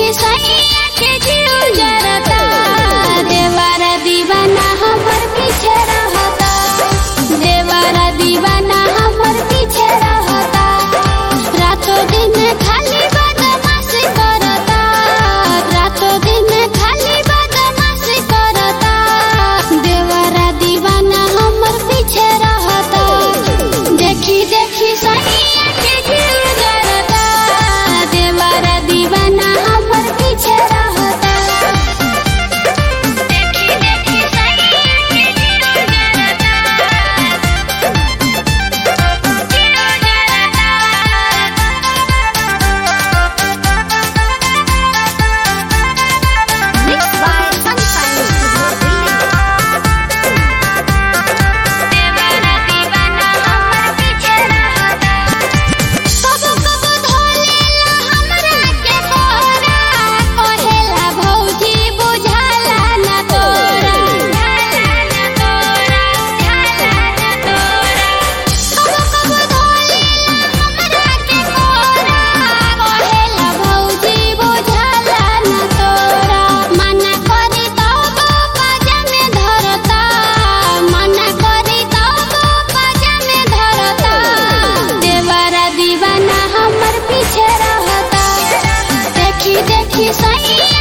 देखी सैया के जीव जरता, देवारा दीवाना हमर पीछे रहता, देवारा दीवाना हमर पीछे रहता, रातों दिन खाली बदमाशी करता, रातों दिन खाली बदमाशी करता, देवारा दीवाना हमर पीछे रहता, देखी देखी सैया के जीव जरता, देवारा दीवाना हमर पीछे रहता, देखी देखी सैया के जीव जरता, Mixed by Sunshine देवारा दीवाना हमर पीछे रहता, कबो कबो धोलेला हमरा के कोरा, कहेला भौजी बुझाला ना तोरा, कबो कबो धोलेला हमरा के कोरा, कहेला भौजी बुझाला ना तोरा, मना करी तबो पाजा में धरता, मना करी तबो पाजा में धरता, देवारा दीवाना हमर पीछे रहता, देखी देखी सैया